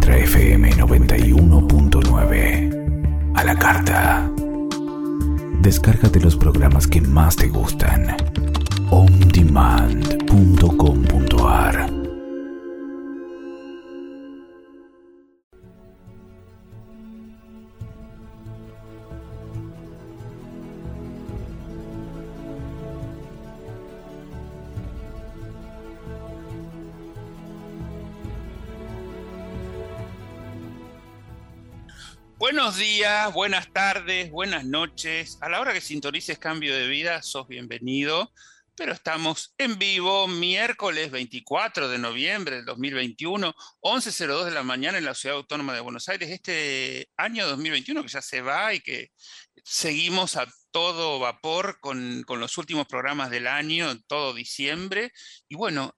Nuestra FM 91.9. A la carta. Descárgate los programas que más te gustan. ondemand.com.ar. Buenos días, buenas tardes, buenas noches. A la hora que sintonices Cambio de Vida, sos bienvenido. Pero estamos en vivo miércoles 24 de noviembre del 2021, 11:02 de la mañana en la Ciudad Autónoma de Buenos Aires. Este año 2021 que ya se va y que seguimos a todo vapor con los últimos programas del año, todo diciembre. Y bueno,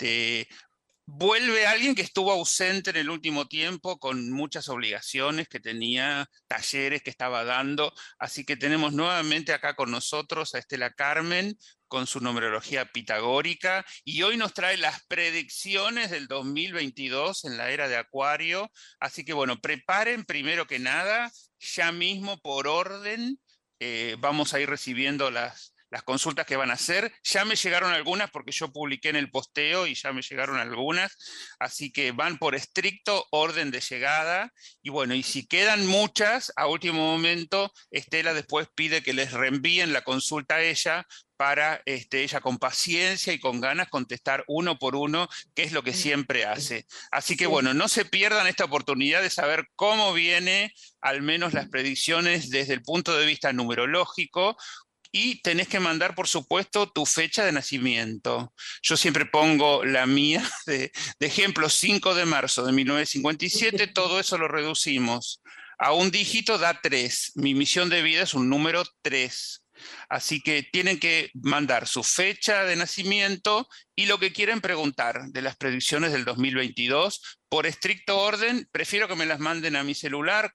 vuelve alguien que estuvo ausente en el último tiempo con muchas obligaciones que tenía, talleres que estaba dando. Así que tenemos nuevamente acá con nosotros a Estela Carmen con su numerología pitagórica y hoy nos trae las predicciones del 2022 en la era de Acuario. Así que bueno, preparen primero que nada, ya mismo por orden, vamos a ir recibiendo las consultas que van a hacer. Ya me llegaron algunas porque yo publiqué en el posteo y ya me llegaron algunas, así que van por estricto orden de llegada. Y bueno, y si quedan muchas, a último momento, Estela después pide que les reenvíen la consulta a ella para ella con paciencia y con ganas contestar uno por uno, que es lo que siempre hace. Así que bueno, no se pierdan esta oportunidad de saber cómo viene al menos las predicciones desde el punto de vista numerológico. Y tenés que mandar, por supuesto, tu fecha de nacimiento. Yo siempre pongo la mía de ejemplo, 5 de marzo de 1957, todo eso lo reducimos a un dígito, da 3. Mi misión de vida es un número 3. Así que tienen que mandar su fecha de nacimiento y lo que quieren preguntar de las predicciones del 2022. Por estricto orden, prefiero que me las manden a mi celular,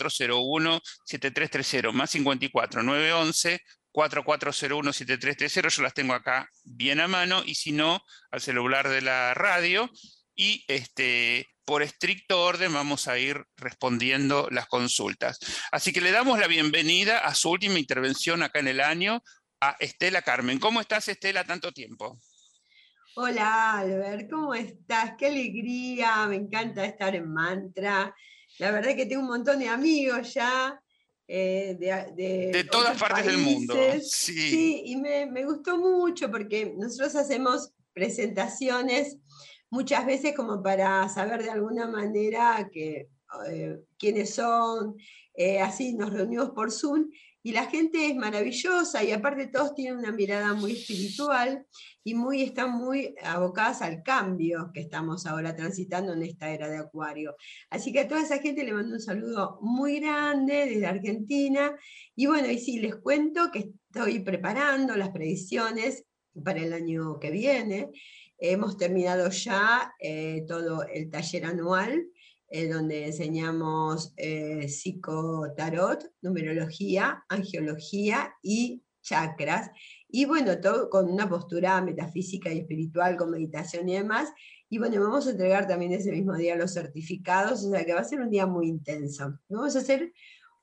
4401-7330, más 54-911. 4401-7330, yo las tengo acá bien a mano, y si no, al celular de la radio. Y por estricto orden vamos a ir respondiendo las consultas. Así que le damos la bienvenida a su última intervención acá en el año, a Estela Carmen. ¿Cómo estás, Estela, tanto tiempo? Hola, Albert, ¿cómo estás? ¡Qué alegría! Me encanta estar en Mantra. La verdad que tengo un montón de amigos ya. De todas partes países. del mundo. Sí, sí, y me gustó mucho porque nosotros hacemos presentaciones muchas veces como para saber de alguna manera quiénes son, así nos reunimos por Zoom y la gente es maravillosa y aparte todos tienen una mirada muy espiritual y están muy abocadas al cambio que estamos ahora transitando en esta era de Acuario. Así que a toda esa gente le mando un saludo muy grande desde Argentina. Y bueno, y sí, les cuento que estoy preparando las predicciones para el año que viene. Hemos terminado ya todo el taller anual, donde enseñamos psicotarot, numerología, angiología y chakras. Y bueno, todo con una postura metafísica y espiritual, con meditación y demás. Y bueno, vamos a entregar también ese mismo día los certificados, o sea que va a ser un día muy intenso. Vamos a hacer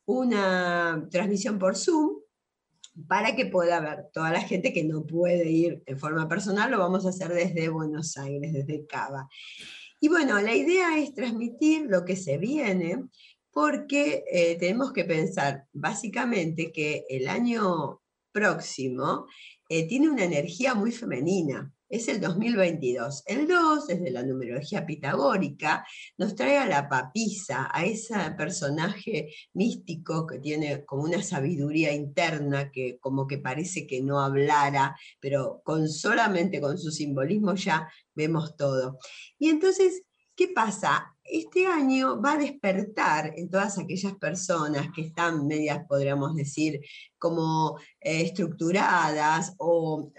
una transmisión por Zoom para que pueda ver toda la gente que no puede ir en forma personal, lo vamos a hacer desde Buenos Aires, desde Cava. Y bueno, la idea es transmitir lo que se viene, porque tenemos que pensar básicamente que el año próximo tiene una energía muy femenina. Es el 2022. El 2, desde la numerología pitagórica, nos trae a la papisa, a ese personaje místico que tiene como una sabiduría interna que como que parece que no hablara, pero solamente con su simbolismo ya vemos todo. Y entonces, ¿qué pasa? Este año va a despertar en todas aquellas personas que están medias, podríamos decir, como estructuradas o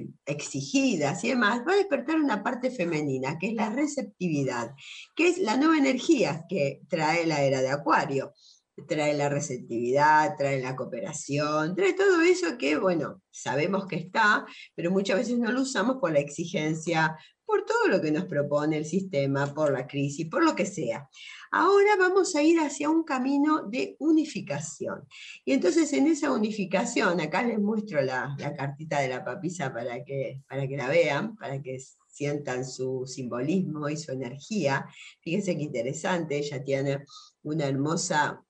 exigidas y demás, va a despertar una parte femenina, que es la receptividad, que es la nueva energía que trae la era de Acuario. Trae la receptividad, trae la cooperación, trae todo eso que, bueno, sabemos que está, pero muchas veces no lo usamos por la exigencia, por todo lo que nos propone el sistema, por la crisis, por lo que sea. Ahora vamos a ir hacia un camino de unificación. Y entonces en esa unificación, acá les muestro la cartita de la papisa para que la vean, para que sientan su simbolismo y su energía. Fíjense qué interesante, ella tiene una hermosa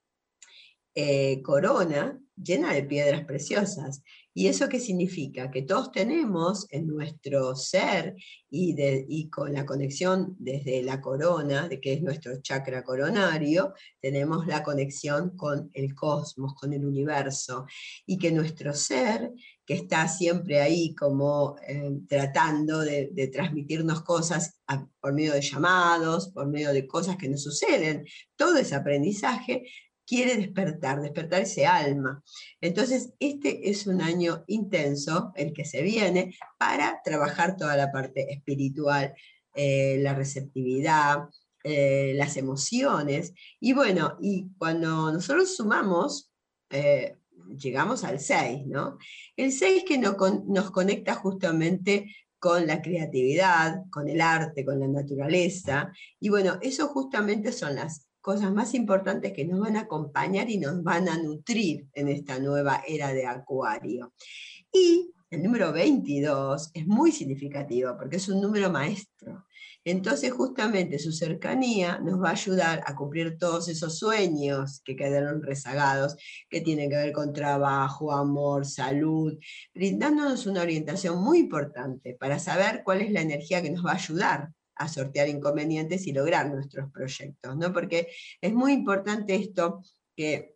corona llena de piedras preciosas. ¿Y eso qué significa? Que todos tenemos en nuestro ser y con la conexión desde la corona, de que es nuestro chakra coronario, tenemos la conexión con el cosmos, con el universo, y que nuestro ser, que está siempre ahí como tratando de transmitirnos cosas por medio de llamados, por medio de cosas que nos suceden, todo ese aprendizaje, quiere despertar ese alma. Entonces, este es un año intenso, el que se viene, para trabajar toda la parte espiritual, la receptividad, las emociones, y bueno, y cuando nosotros sumamos, llegamos al 6, ¿no? El 6 que nos conecta justamente con la creatividad, con el arte, con la naturaleza, y bueno, eso justamente son las cosas más importantes que nos van a acompañar y nos van a nutrir en esta nueva era de Acuario. Y el número 22 es muy significativo porque es un número maestro. Entonces justamente su cercanía nos va a ayudar a cumplir todos esos sueños que quedaron rezagados, que tienen que ver con trabajo, amor, salud, brindándonos una orientación muy importante para saber cuál es la energía que nos va a ayudar a sortear inconvenientes y lograr nuestros proyectos, ¿no? Porque es muy importante esto, que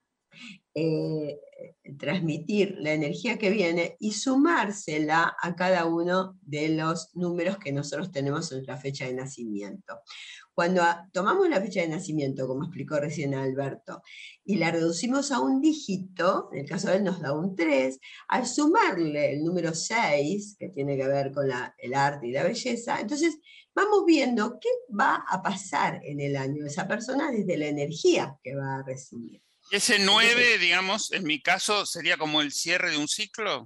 transmitir la energía que viene y sumársela a cada uno de los números que nosotros tenemos en la fecha de nacimiento. Cuando tomamos la fecha de nacimiento, como explicó recién Alberto, y la reducimos a un dígito, en el caso de él nos da un 3, al sumarle el número 6, que tiene que ver con el arte y la belleza, entonces vamos viendo qué va a pasar en el año de esa persona desde la energía que va a recibir. ¿Y ese 9, digamos, en mi caso, sería como el cierre de un ciclo?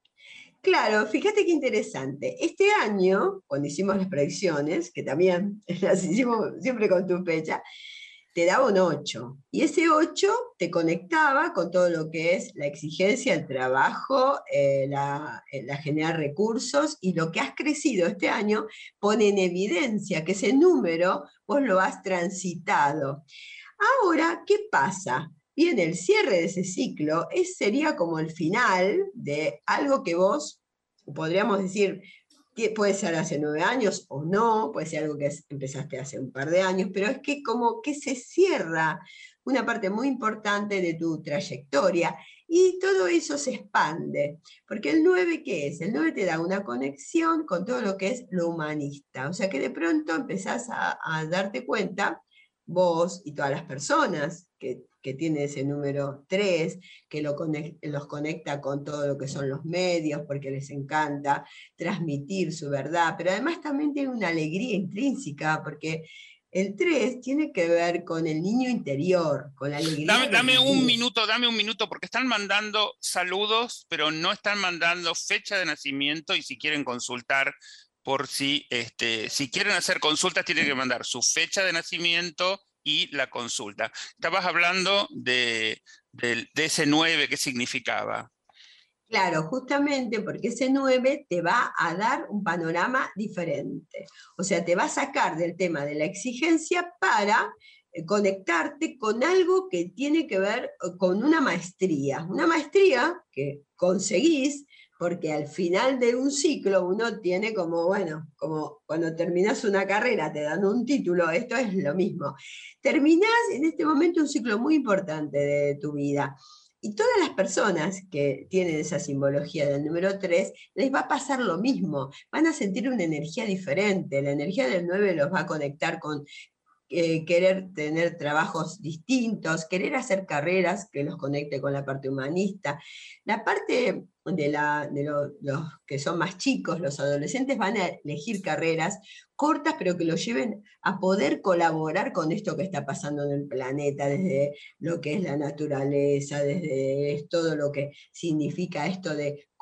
Claro, fíjate qué interesante. Este año, cuando hicimos las predicciones, que también las hicimos siempre con tu fecha, te daba un 8. Y ese 8 te conectaba con todo lo que es la exigencia, el trabajo, la generar recursos, y lo que has crecido este año pone en evidencia que ese número vos lo has transitado. Ahora, ¿qué pasa? Bien, el cierre de ese ciclo sería como el final de algo que vos, podríamos decir, que puede ser hace 9 años o no, puede ser algo que empezaste hace un par de años, pero es que como que se cierra una parte muy importante de tu trayectoria y todo eso se expande, porque el 9, ¿qué es? El 9 te da una conexión con todo lo que es lo humanista, o sea que de pronto empezás a darte cuenta, vos y todas las personas que tienen ese número 3, que los conecta con todo lo que son los medios, porque les encanta transmitir su verdad, pero además también tiene una alegría intrínseca, porque el 3 tiene que ver con el niño interior, con la alegría. Dame un minuto, porque están mandando saludos, pero no están mandando fecha de nacimiento, y si quieren consultar, por si quieren hacer consultas, tienen que mandar su fecha de nacimiento y la consulta. Estabas hablando de ese 9, ¿qué significaba? Claro, justamente porque ese 9 te va a dar un panorama diferente. O sea, te va a sacar del tema de la exigencia para conectarte con algo que tiene que ver con una maestría que conseguís, porque al final de un ciclo uno tiene como cuando terminás una carrera te dan un título, esto es lo mismo. Terminás en este momento un ciclo muy importante de tu vida. Y todas las personas que tienen esa simbología del número 3, les va a pasar lo mismo, van a sentir una energía diferente, la energía del 9 los va a conectar con querer tener trabajos distintos, querer hacer carreras que los conecte con la parte humanista. La parte de los que son más chicos, los adolescentes, van a elegir carreras cortas, pero que los lleven a poder colaborar con esto que está pasando en el planeta, desde lo que es la naturaleza, desde todo lo que significa esto de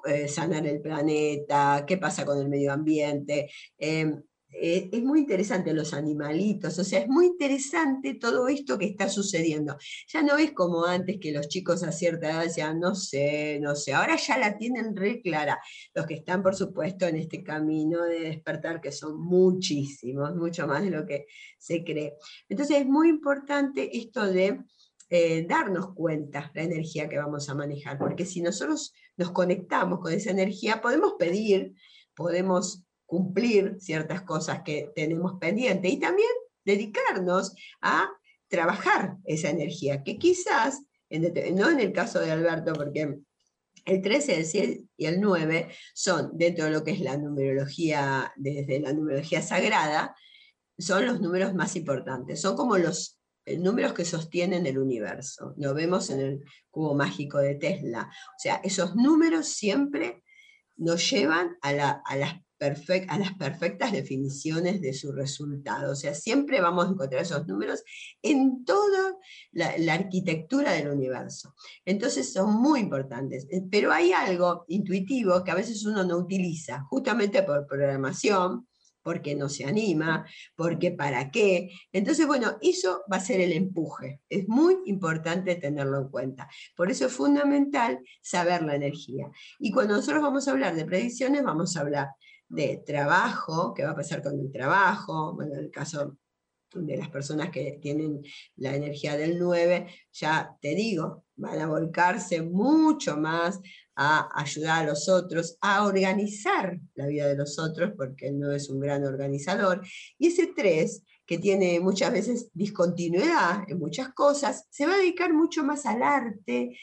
sanar el planeta, qué pasa con el medio ambiente. Es muy interesante los animalitos, o sea, es muy interesante todo esto que está sucediendo. Ya no es como antes que los chicos a cierta edad decían, no sé, no sé, ahora ya la tienen re clara. Los que están, por supuesto, en este camino de despertar, que son muchísimos, mucho más de lo que se cree. Entonces es muy importante esto de darnos cuenta la energía que vamos a manejar, porque si nosotros nos conectamos con esa energía, podemos pedir, podemos cumplir ciertas cosas que tenemos pendiente y también dedicarnos a trabajar esa energía, que quizás, no en el caso de Alberto, porque el 13, el 6 y el 9 son, dentro de lo que es la numerología, desde la numerología sagrada, son los números más importantes, son como los números que sostienen el universo. Lo vemos en el cubo mágico de Tesla. O sea, esos números siempre nos llevan a las perfectas definiciones de su resultado. O sea, siempre vamos a encontrar esos números en toda la arquitectura del universo. Entonces son muy importantes. Pero hay algo intuitivo que a veces uno no utiliza, justamente por programación, porque no se anima, porque para qué. Entonces, bueno, eso va a ser el empuje. Es muy importante tenerlo en cuenta. Por eso es fundamental saber la energía. Y cuando nosotros vamos a hablar de predicciones, vamos a hablar de trabajo, qué va a pasar con el trabajo, bueno, en el caso de las personas que tienen la energía del 9, ya te digo, van a volcarse mucho más a ayudar a los otros, a organizar la vida de los otros, porque él no es un gran organizador. Y ese 3, que tiene muchas veces discontinuidad en muchas cosas, se va a dedicar mucho más al arte,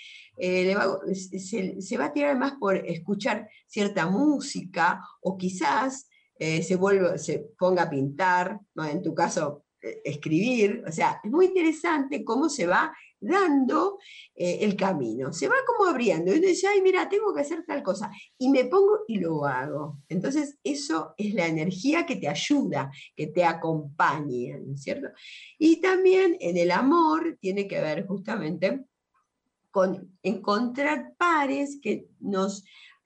se va a tirar más por escuchar cierta música, o quizás se ponga a pintar, ¿no? En tu caso, escribir. O sea, es muy interesante cómo se va dando el camino, se va como abriendo, y uno dice, ay, mira, tengo que hacer tal cosa, y me pongo y lo hago. Entonces, eso es la energía que te ayuda, que te acompaña, ¿no es cierto? Y también en el amor tiene que ver justamente con encontrar pares que nos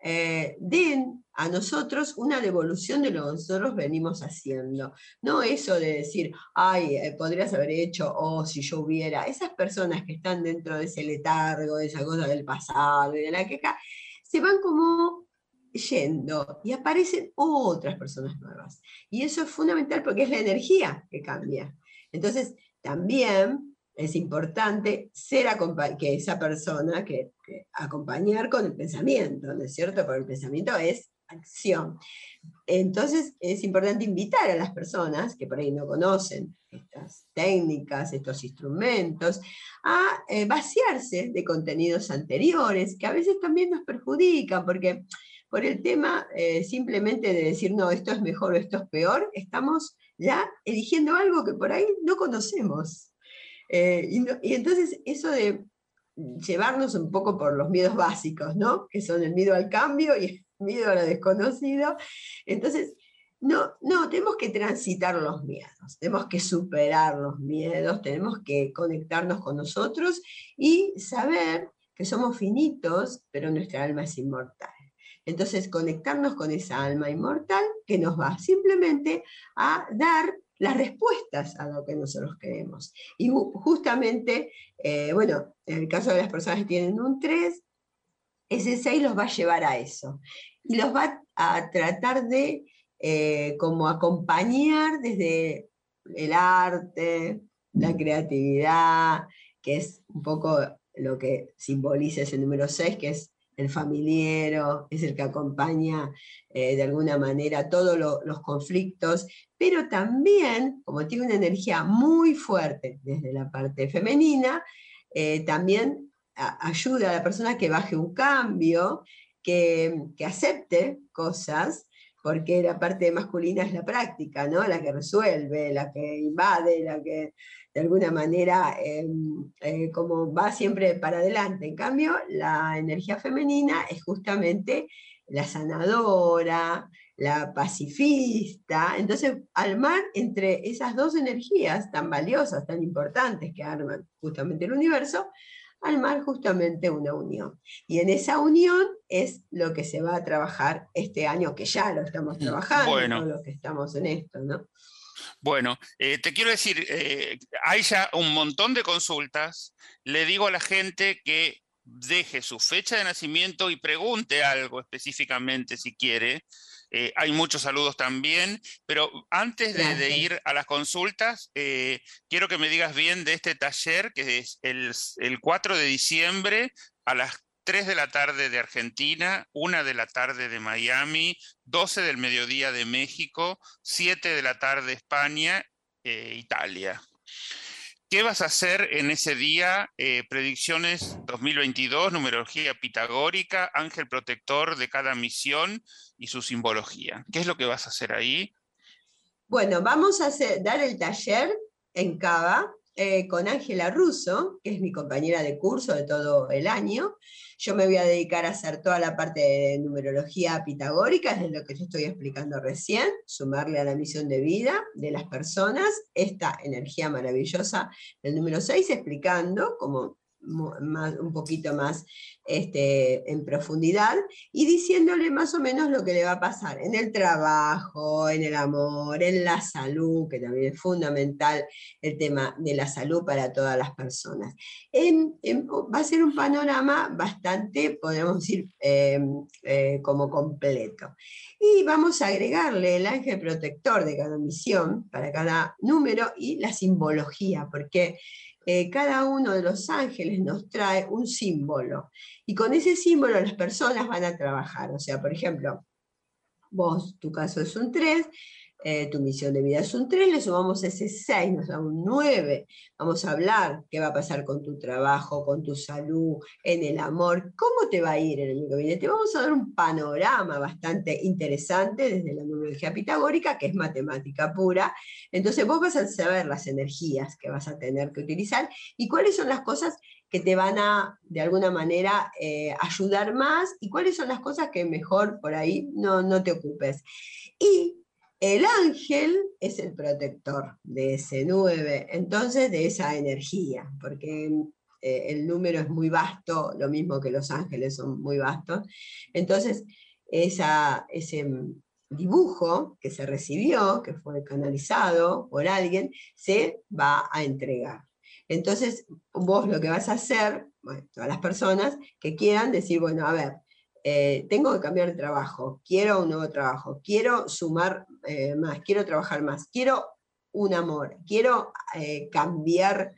den a nosotros una devolución de lo que nosotros venimos haciendo. No eso de decir, ay, podrías haber hecho, o si yo hubiera. Esas personas que están dentro de ese letargo, de esa cosa del pasado y de la queja, se van como yendo y aparecen otras personas nuevas. Y eso es fundamental porque es la energía que cambia. Entonces, también es importante que esa persona, que acompañar con el pensamiento, ¿no es cierto? Porque el pensamiento es acción. Entonces es importante invitar a las personas que por ahí no conocen estas técnicas, estos instrumentos, a vaciarse de contenidos anteriores, que a veces también nos perjudican, porque por el tema simplemente de decir, no, esto es mejor o esto es peor, estamos ya eligiendo algo que por ahí no conocemos. Y entonces eso de llevarnos un poco por los miedos básicos, ¿no? Que son el miedo al cambio y el miedo a lo desconocido. Entonces, no, tenemos que transitar los miedos, tenemos que superar los miedos, tenemos que conectarnos con nosotros y saber que somos finitos, pero nuestra alma es inmortal. Entonces, conectarnos con esa alma inmortal que nos va simplemente a dar las respuestas a lo que nosotros queremos. Y justamente, bueno, en el caso de las personas que tienen un 3, ese 6 los va a llevar a eso. Y los va a tratar de como acompañar desde el arte, la creatividad, que es un poco lo que simboliza ese número 6, que es el familiero, es el que acompaña de alguna manera todos los conflictos, pero también, como tiene una energía muy fuerte desde la parte femenina, también ayuda a la persona que baje un cambio, que acepte cosas, porque la parte masculina es la práctica, ¿no? La que resuelve, la que invade, la que de alguna manera como va siempre para adelante. En cambio, la energía femenina es justamente la sanadora, la pacifista. Entonces, armar entre esas dos energías tan valiosas, tan importantes que arman justamente el universo, armar justamente una unión. Y en esa unión es lo que se va a trabajar este año, que ya lo estamos trabajando, Bueno. todos los que estamos en esto, ¿no? Bueno, te quiero decir, hay ya un montón de consultas. Le digo a la gente que deje su fecha de nacimiento y pregunte algo específicamente si quiere. Hay muchos saludos también, pero antes de ir a las consultas, quiero que me digas bien de este taller que es el 4 de diciembre a las 3 de la tarde de Argentina, 1 de la tarde de Miami, 12 del mediodía de México, 7 de la tarde España, Italia. ¿Qué vas a hacer en ese día? Predicciones 2022, numerología pitagórica, ángel protector de cada misión y su simbología. ¿Qué es lo que vas a hacer ahí? Bueno, vamos a dar el taller en Cava con Ángela Russo, que es mi compañera de curso de todo el año. Yo me voy a dedicar a hacer toda la parte de numerología pitagórica, es lo que yo estoy explicando recién, sumarle a la misión de vida de las personas esta energía maravillosa del número 6, explicando como un poquito más en profundidad y diciéndole más o menos lo que le va a pasar en el trabajo, en el amor, en la salud, que también es fundamental el tema de la salud para todas las personas. Va a ser un panorama bastante, podemos decir, como completo. Y vamos a agregarle el ángel protector de cada misión, para cada número, y la simbología, porque cada uno de los ángeles nos trae un símbolo, y con ese símbolo las personas van a trabajar. O sea, por ejemplo, vos, tu caso es un 3, tu misión de vida es un 3, le sumamos ese 6, nos da un 9. Vamos a hablar qué va a pasar con tu trabajo, con tu salud, en el amor, cómo te va a ir el año que viene. Te vamos a dar un panorama bastante interesante desde la numerología pitagórica, que es matemática pura. Entonces vos vas a saber las energías que vas a tener que utilizar y cuáles son las cosas que te van a, de alguna manera, ayudar más, y cuáles son las cosas que mejor por ahí no te ocupes. Y el ángel es el protector de ese 9, entonces de esa energía, porque el número es muy vasto, lo mismo que los ángeles son muy vastos. Entonces, ese dibujo que se recibió, que fue canalizado por alguien, se va a entregar. Entonces, vos lo que vas a hacer, bueno, todas las personas que quieran decir, bueno, a ver, tengo que cambiar de trabajo, quiero un nuevo trabajo, quiero sumar más, quiero trabajar más, quiero un amor, quiero cambiar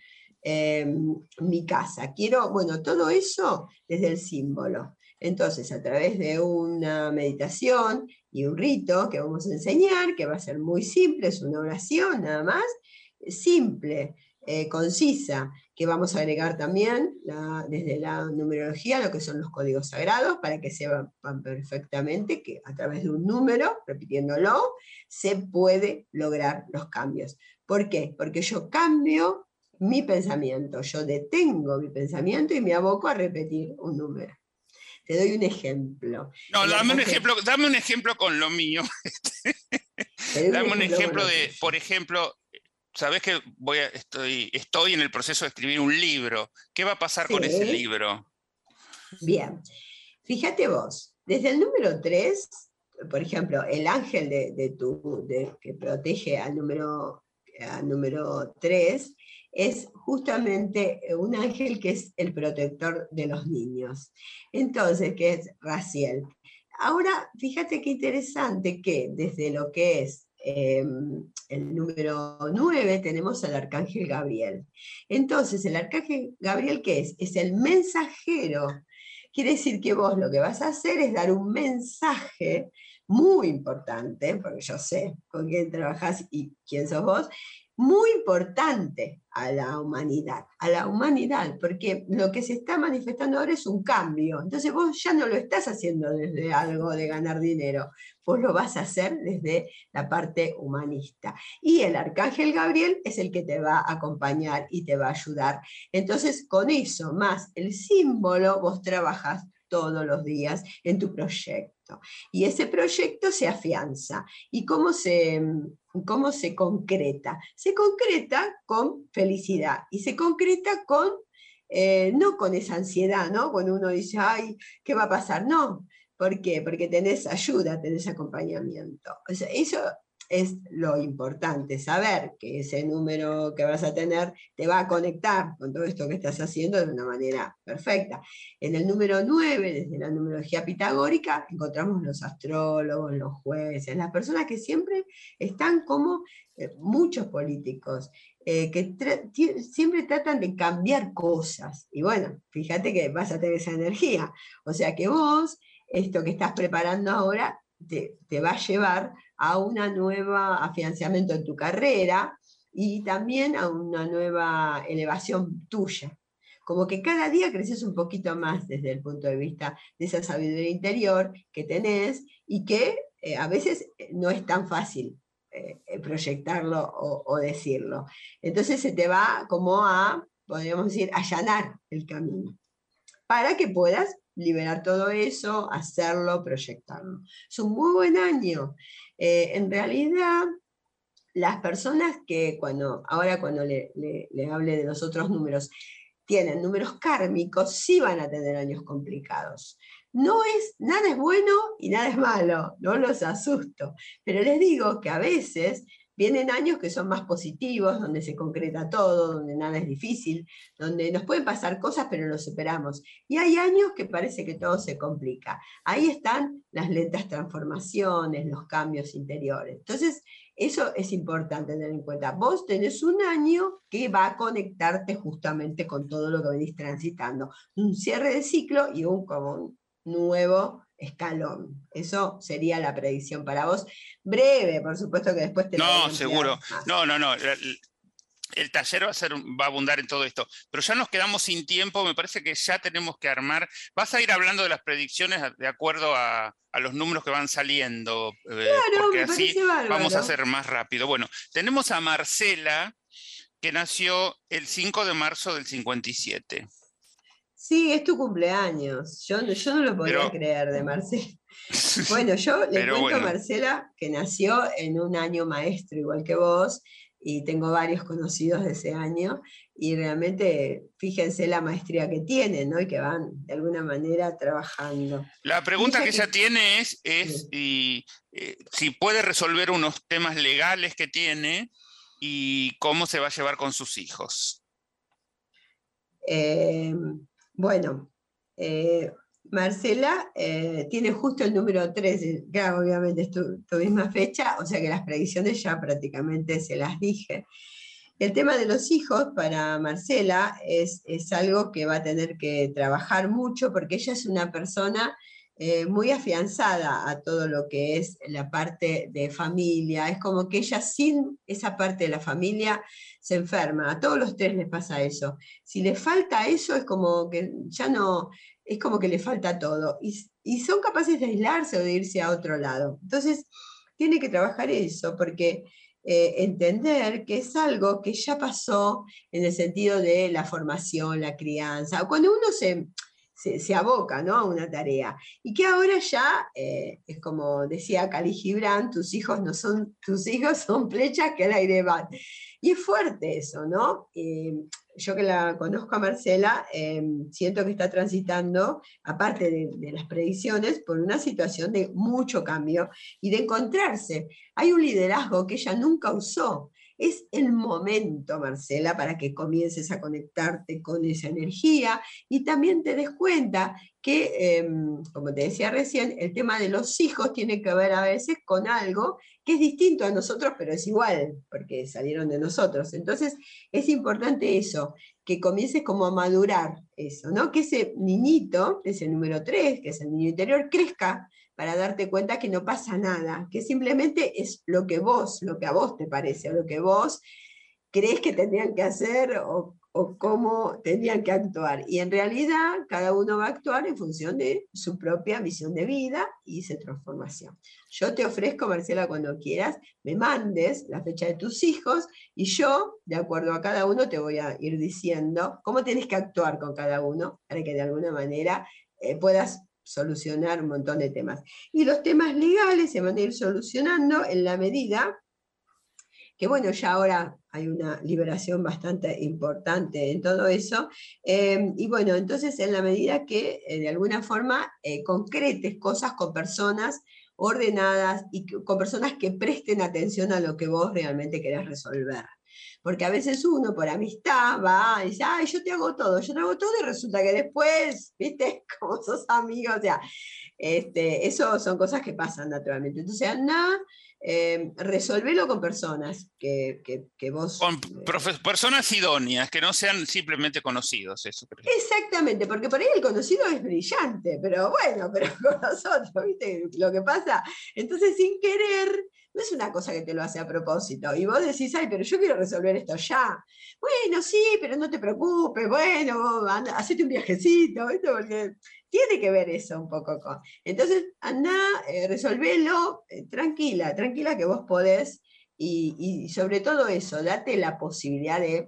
mi casa, quiero, bueno, todo eso desde el símbolo. Entonces, a través de una meditación y un rito que vamos a enseñar, que va a ser muy simple, es una oración nada más, simple, concisa, que vamos a agregar también desde la numerología lo que son los códigos sagrados, para que sepan perfectamente que a través de un número, repitiéndolo, se puede lograr los cambios. ¿Por qué? Porque yo cambio mi pensamiento, yo detengo mi pensamiento y me aboco a repetir un número. Te doy un ejemplo. No, dame un ejemplo con lo mío. Dame un ejemplo de, por ejemplo, sabés que estoy en el proceso de escribir un libro. ¿Qué va a pasar con ese libro? Bien, fíjate vos, desde el número 3, por ejemplo, el ángel que protege al número 3, es justamente un ángel que es el protector de los niños. Entonces, que es Raziel. Ahora, fíjate qué interesante que desde lo que es el número 9 tenemos al arcángel Gabriel. Entonces, el arcángel Gabriel, ¿qué es? Es el mensajero. Quiere decir que vos lo que vas a hacer es dar un mensaje muy importante, porque yo sé con quién trabajás y quién sos vos, muy importante a la humanidad, porque lo que se está manifestando ahora es un cambio. Entonces vos ya no lo estás haciendo desde algo de ganar dinero, vos lo vas a hacer desde la parte humanista. Y el arcángel Gabriel es el que te va a acompañar y te va a ayudar. Entonces, con eso, más el símbolo, vos trabajás todos los días en tu proyecto. Y ese proyecto se afianza. ¿Y cómo se concreta? Se concreta con felicidad y se concreta con no con esa ansiedad, ¿no? Cuando uno dice, ay, ¿qué va a pasar? No. ¿Por qué? Porque tenés ayuda, tenés acompañamiento. O sea, eso es lo importante, saber que ese número que vas a tener te va a conectar con todo esto que estás haciendo de una manera perfecta. En el número 9, desde la numerología pitagórica, encontramos los astrólogos, los jueces, las personas que siempre están como muchos políticos, que siempre tratan de cambiar cosas. Y bueno, fíjate que vas a tener esa energía. O sea que vos, esto que estás preparando ahora, te va a llevar a una nueva afianzamiento en tu carrera y también a una nueva elevación tuya. Como que cada día creces un poquito más desde el punto de vista de esa sabiduría interior que tenés y que a veces no es tan fácil proyectarlo o decirlo. Entonces se te va como a, podríamos decir, allanar el camino para que puedas liberar todo eso, hacerlo, proyectarlo. Es un muy buen año. En realidad, las personas que ahora cuando le hable de los otros números, tienen números kármicos, sí van a tener años complicados. Nada es bueno y nada es malo, no los asusto, pero les digo que a veces vienen años que son más positivos, donde se concreta todo, donde nada es difícil, donde nos pueden pasar cosas pero lo superamos. Y hay años que parece que todo se complica. Ahí están las lentas transformaciones, los cambios interiores. Entonces, eso es importante tener en cuenta. Vos tenés un año que va a conectarte justamente con todo lo que venís transitando. Un cierre de ciclo y como un nuevo escalón. Eso sería la predicción para vos. Breve, por supuesto que después te lo voy a ampliar seguro. más. No. El taller va a abundar en todo esto, pero ya nos quedamos sin tiempo, me parece que ya tenemos que armar. Vas a ir hablando de las predicciones de acuerdo a los números que van saliendo, Claro, porque me así parece bárbaro. vamos a hacer más rápido. Bueno, tenemos a Marcela, que nació el 5 de marzo del 57. Sí, es tu cumpleaños. Yo no lo podía creer de Marcela. Bueno, yo le cuento a Marcela que nació en un año maestro igual que vos, y tengo varios conocidos de ese año, y realmente fíjense la maestría que tienen, ¿no? Y que van de alguna manera trabajando. La pregunta que ella tiene es sí. si puede resolver unos temas legales que tiene y cómo se va a llevar con sus hijos. Bueno, Marcela tiene justo el número 13, claro, obviamente es tu misma fecha, o sea que las predicciones ya prácticamente se las dije. El tema de los hijos para Marcela es algo que va a tener que trabajar mucho porque ella es una persona muy afianzada a todo lo que es la parte de familia. Es como que ella sin esa parte de la familia se enferma. A todos los tres les pasa eso. Si le falta eso es como que ya no, es como que le falta todo. Y son capaces de aislarse o de irse a otro lado. Entonces, tiene que trabajar eso porque entender que es algo que ya pasó en el sentido de la formación, la crianza. Cuando uno se aboca, ¿no?, a una tarea. Y que ahora ya, es como decía Khalil Gibran, tus hijos no son tus hijos, son flechas que al aire van. Y es fuerte eso, ¿no? Yo que la conozco a Marcela, siento que está transitando, aparte de las predicciones, por una situación de mucho cambio y de encontrarse. Hay un liderazgo que ella nunca usó. Es el momento, Marcela, para que comiences a conectarte con esa energía y también te des cuenta que, como te decía recién, el tema de los hijos tiene que ver a veces con algo que es distinto a nosotros, pero es igual, porque salieron de nosotros. Entonces, es importante eso, que comiences como a madurar eso, ¿no? Que ese niñito, ese número 3, que es el niño interior, crezca para darte cuenta que no pasa nada, que simplemente es lo que a vos te parece, o lo que vos crees que tendrían que hacer, o cómo tendrían que actuar. Y en realidad cada uno va a actuar en función de su propia visión de vida y su transformación. Yo te ofrezco, Marcela, cuando quieras, me mandes la fecha de tus hijos y yo, de acuerdo a cada uno, te voy a ir diciendo cómo tenés que actuar con cada uno para que de alguna manera puedas solucionar un montón de temas. Y los temas legales se van a ir solucionando en la medida que bueno, ya ahora hay una liberación bastante importante en todo eso, y bueno, entonces en la medida que de alguna forma concretes cosas con personas ordenadas y con personas que presten atención a lo que vos realmente querés resolver. Porque a veces uno por amistad va y dice, ay, yo te hago todo, y resulta que después, viste, como sos amigos, o sea, eso son cosas que pasan naturalmente. Entonces, anda, resolvelo con personas que vos... Con personas idóneas, que no sean simplemente conocidos, eso creo. Exactamente, porque por ahí el conocido es brillante, pero bueno, pero con nosotros, ¿viste lo que pasa? Entonces, sin querer, no es una cosa que te lo hace a propósito. Y vos decís, ay, pero yo quiero resolver esto ya. Bueno, sí, pero no te preocupes, bueno, anda, hacete un viajecito, ¿viste? Porque tiene que ver eso un poco con... Entonces, anda, resolvelo, tranquila, tranquila que vos podés, y sobre todo eso, date la posibilidad de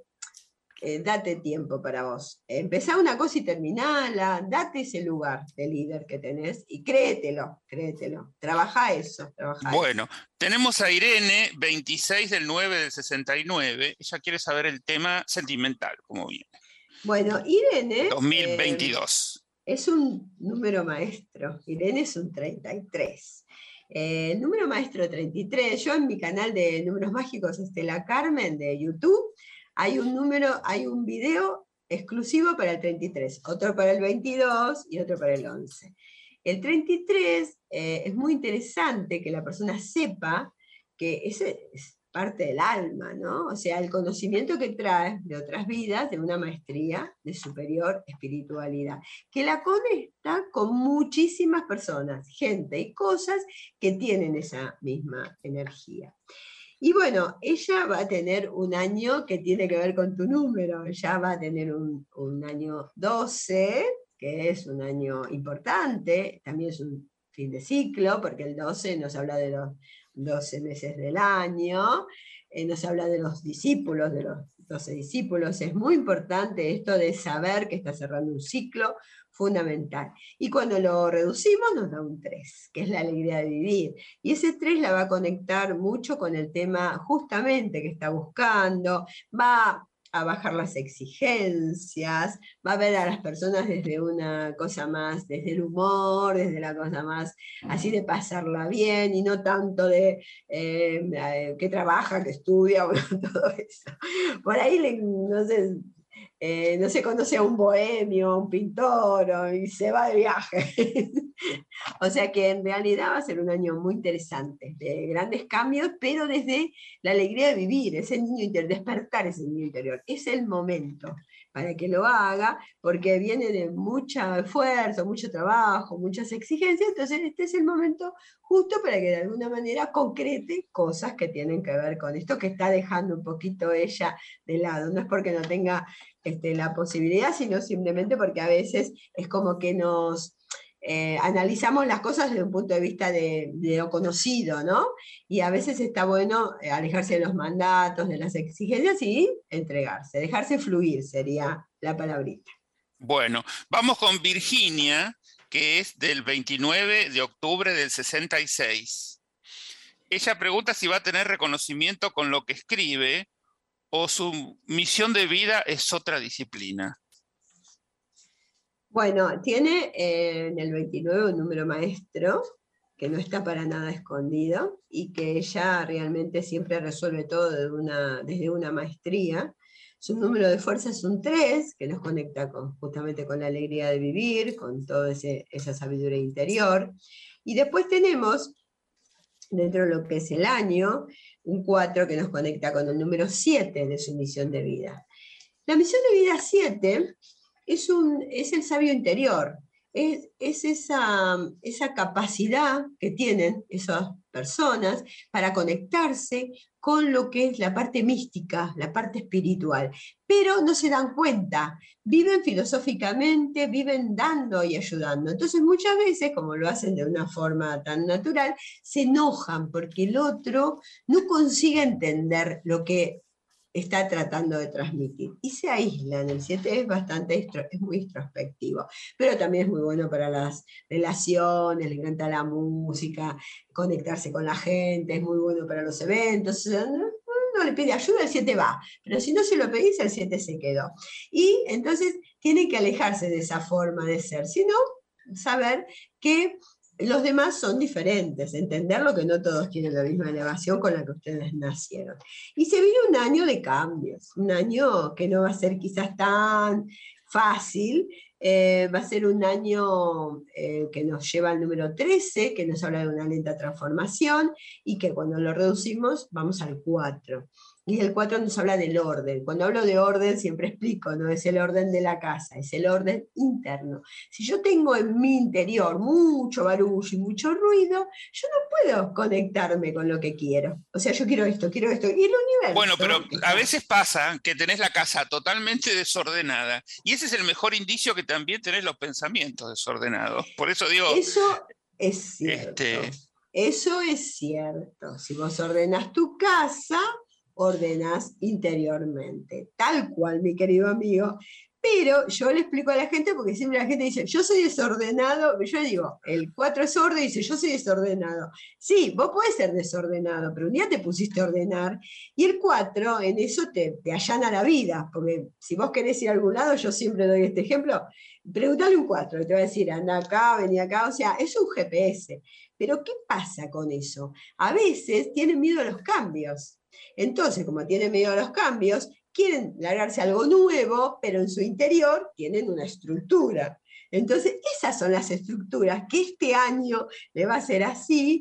date tiempo para vos. Empezá una cosa y terminala, date ese lugar de líder que tenés y créetelo, créetelo. Trabajá eso, trabajá Bueno, eso. tenemos a Irene, 26 del 9 del 69. Ella quiere saber el tema sentimental, cómo viene. Bueno, Irene 2022. es un número maestro. Irene es un 33. El número maestro 33, yo en mi canal de números mágicos, La Carmen de YouTube, hay un video exclusivo para el 33, otro para el 22 y otro para el 11. El 33 es muy interesante que la persona sepa que ese es parte del alma, ¿no? O sea, el conocimiento que trae de otras vidas, de una maestría de superior espiritualidad, que la conecta con muchísimas personas, gente y cosas que tienen esa misma energía. Y bueno, ella va a tener un año que tiene que ver con tu número, ella va a tener un año 12, que es un año importante, también es un fin de ciclo, porque el 12 nos habla de los 12 meses del año, nos habla de los discípulos, de los 12 discípulos, es muy importante esto de saber que está cerrando un ciclo fundamental. Y cuando lo reducimos nos da un 3, que es la alegría de vivir. Y ese 3 la va a conectar mucho con el tema justamente que está buscando, va a bajar las exigencias, va a ver a las personas desde una cosa más, desde el humor, desde la cosa más así de pasarla bien y no tanto de que trabaja, que estudia, bueno, todo eso. Por ahí, no se conoce a un bohemio, a un pintor, y se va de viaje. O sea que en realidad va a ser un año muy interesante, de grandes cambios, pero desde la alegría de vivir, ese niño interior, despertar ese niño interior. Es el momento para que lo haga, porque viene de mucho esfuerzo, mucho trabajo, muchas exigencias, entonces este es el momento justo para que de alguna manera concrete cosas que tienen que ver con esto que está dejando un poquito ella de lado. No es porque no tenga la posibilidad, sino simplemente porque a veces es como que nos analizamos las cosas desde un punto de vista de lo conocido, ¿no? Y a veces está bueno alejarse de los mandatos, de las exigencias y entregarse, dejarse fluir sería la palabrita. Bueno, vamos con Virginia, que es del 29 de octubre del 66. Ella pregunta si va a tener reconocimiento con lo que escribe o su misión de vida es otra disciplina. Bueno, tiene en el 29 un número maestro que no está para nada escondido y que ella realmente siempre resuelve todo desde una maestría. Su número de fuerza es un 3, que nos conecta justamente con la alegría de vivir, con toda esa sabiduría interior. Y después tenemos, dentro de lo que es el año, un 4 que nos conecta con el número 7 de su misión de vida. La misión de vida 7 es el sabio interior, es esa capacidad que tienen esas personas para conectarse con lo que es la parte mística, la parte espiritual, pero no se dan cuenta, viven filosóficamente, viven dando y ayudando. Entonces muchas veces, como lo hacen de una forma tan natural, se enojan porque el otro no consigue entender lo que está tratando de transmitir. Y se aíslan. El 7 es muy introspectivo, pero también es muy bueno para las relaciones, le encanta la música, conectarse con la gente, es muy bueno para los eventos. uno le pide ayuda, el 7 va, pero si no se lo pedís, el 7 se quedó. Y entonces tienen que alejarse de esa forma de ser, sino saber que los demás son diferentes, entenderlo que no todos tienen la misma elevación con la que ustedes nacieron. Y se viene un año de cambios, un año que no va a ser quizás tan fácil, va a ser un año que nos lleva al número 13, que nos habla de una lenta transformación, y que cuando lo reducimos vamos al 4. Y el 4 nos habla del orden. Cuando hablo de orden siempre explico, no es el orden de la casa, es el orden interno. Si yo tengo en mi interior mucho barullo y mucho ruido, yo no puedo conectarme con lo que quiero. O sea, yo quiero esto, y el universo... Bueno, pero a veces pasa que tenés la casa totalmente desordenada, y ese es el mejor indicio que también tenés los pensamientos desordenados. Por eso digo... Eso es cierto. Eso es cierto. Si vos ordenás tu casa, ordenás interiormente, tal cual, mi querido amigo. Pero yo le explico a la gente, porque siempre la gente dice, yo soy desordenado, yo digo, el 4 es orden, y dice, yo soy desordenado. Sí, vos podés ser desordenado, pero un día te pusiste a ordenar, y el 4 en eso te allana la vida, porque si vos querés ir a algún lado, yo siempre doy este ejemplo, preguntale un 4, te va a decir, anda acá, vení acá, o sea, es un GPS. Pero ¿qué pasa con eso? A veces tienen miedo a los cambios. Entonces, como tienen miedo a los cambios, quieren largarse algo nuevo, pero en su interior tienen una estructura. Entonces, esas son las estructuras que este año le va a hacer así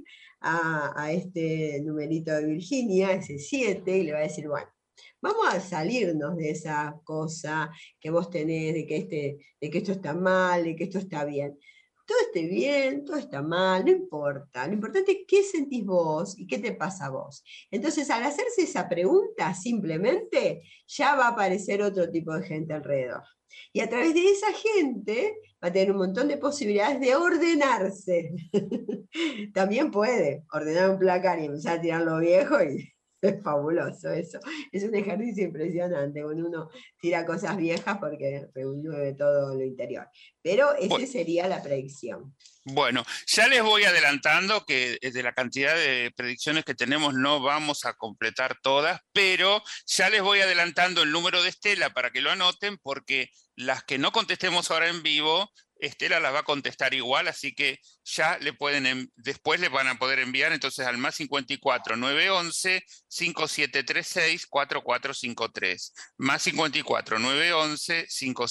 a este numerito de Virginia, ese 7, y le va a decir, bueno, vamos a salirnos de esa cosa que vos tenés, de que esto está mal, de que esto está bien. Todo esté bien, todo está mal, no importa. Lo importante es qué sentís vos y qué te pasa a vos. Entonces, al hacerse esa pregunta, simplemente ya va a aparecer otro tipo de gente alrededor. Y a través de esa gente va a tener un montón de posibilidades de ordenarse. También puede ordenar un placar y empezar a tirar lo viejo y... Es fabuloso eso. Es un ejercicio impresionante cuando uno tira cosas viejas porque remueve todo lo interior. Pero esa sería la predicción. Bueno, ya les voy adelantando que de la cantidad de predicciones que tenemos no vamos a completar todas, pero ya les voy adelantando el número de Estela para que lo anoten, porque las que no contestemos ahora en vivo, Estela las va a contestar igual, así que ya le pueden, después le van a poder enviar entonces al más 54 911 5736 4453, más 54 911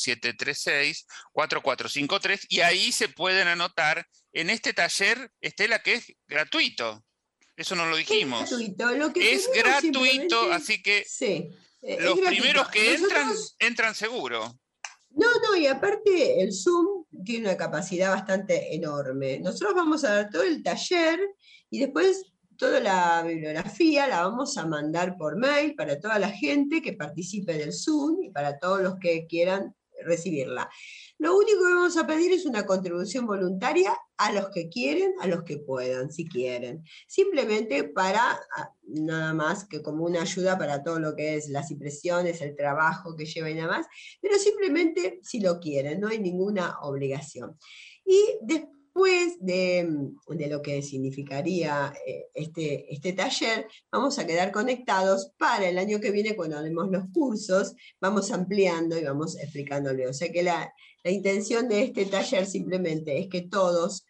5736 4453, y ahí se pueden anotar en este taller, Estela, que es gratuito. Eso no lo dijimos. Es gratuito, así que sí, los primeros que entran seguro. No, y aparte el Zoom tiene una capacidad bastante enorme. Nosotros vamos a dar todo el taller y después toda la bibliografía la vamos a mandar por mail para toda la gente que participe del Zoom y para todos los que quieran recibirla. Lo único que vamos a pedir es una contribución voluntaria a los que quieren, a los que puedan, si quieren. Simplemente para, nada más que como una ayuda para todo lo que es las impresiones, el trabajo que lleva y nada más, pero simplemente si lo quieren, no hay ninguna obligación. Y después de lo que significaría este taller, vamos a quedar conectados para el año que viene, cuando haremos los cursos, vamos ampliando y vamos explicándole. O sea que la intención de este taller simplemente es que todos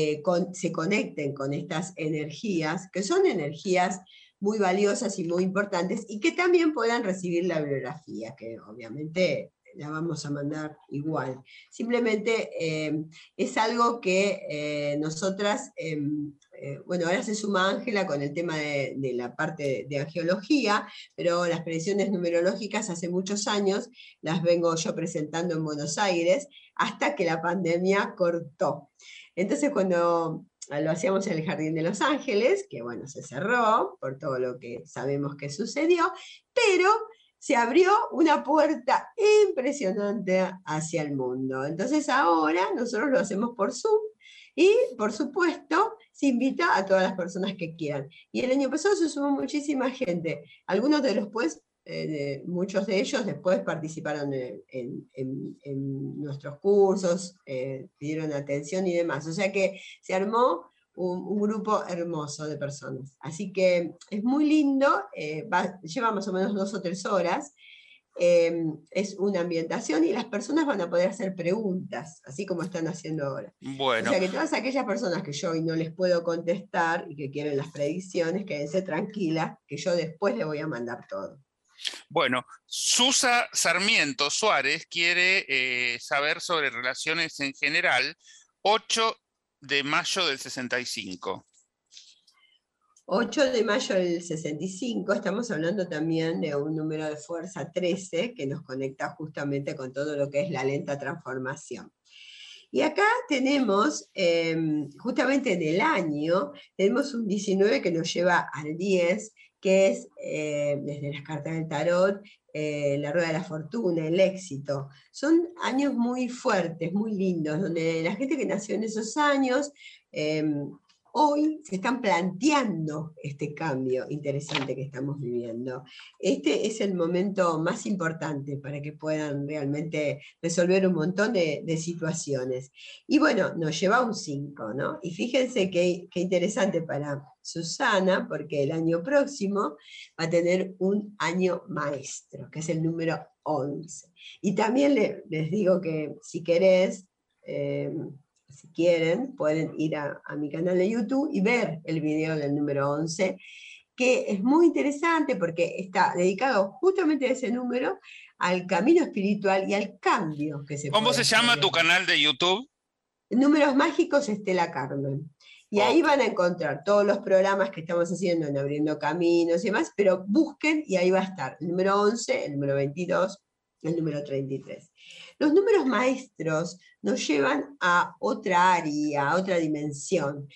se conecten con estas energías, que son energías muy valiosas y muy importantes, y que también puedan recibir la bibliografía, que obviamente la vamos a mandar igual. Simplemente es algo que nosotras, bueno, ahora se suma Ángela con el tema de la parte de angiología, pero las predicciones numerológicas hace muchos años las vengo yo presentando en Buenos Aires, hasta que la pandemia cortó. Entonces, cuando lo hacíamos en el Jardín de Los Ángeles, que bueno, se cerró por todo lo que sabemos que sucedió, pero se abrió una puerta impresionante hacia el mundo. Entonces ahora nosotros lo hacemos por Zoom y, por supuesto, se invita a todas las personas que quieran. Y el año pasado se sumó muchísima gente. Algunos de los muchos de ellos después participaron en nuestros cursos, pidieron atención y demás. O sea que se armó un grupo hermoso de personas. Así que es muy lindo, lleva más o menos 2 o 3 horas. Es una ambientación y las personas van a poder hacer preguntas, así como están haciendo ahora. Bueno. O sea que todas aquellas personas que yo hoy no les puedo contestar y que quieren las predicciones, quédense tranquilas, que yo después les voy a mandar todo. Bueno, Susa Sarmiento Suárez quiere saber sobre relaciones en general, 8 de mayo del 65. 8 de mayo del 65, estamos hablando también de un número de fuerza 13 que nos conecta justamente con todo lo que es la lenta transformación. Y acá tenemos, justamente en el año, tenemos un 19 que nos lleva al 10, que es, desde las cartas del tarot, la rueda de la fortuna, el éxito. Son años muy fuertes, muy lindos, donde la gente que nació en esos años, hoy se están planteando este cambio interesante que estamos viviendo. Este es el momento más importante para que puedan realmente resolver un montón de situaciones. Y bueno, nos lleva a un 5, ¿no? Y fíjense qué interesante para Susana, porque el año próximo va a tener un año maestro, que es el número 11. Y también les digo que si querés, si quieren, pueden ir a mi canal de YouTube y ver el video del número 11, que es muy interesante porque está dedicado justamente a ese número, al camino espiritual y al cambio que se puede ¿Cómo se llama tu canal de YouTube? Números Mágicos Estela Carmen. Y ahí van a encontrar todos los programas que estamos haciendo en Abriendo Caminos y demás, pero busquen y ahí va a estar el número 11, el número 22, el número 33. Los números maestros nos llevan a otra área, a otra dimensión.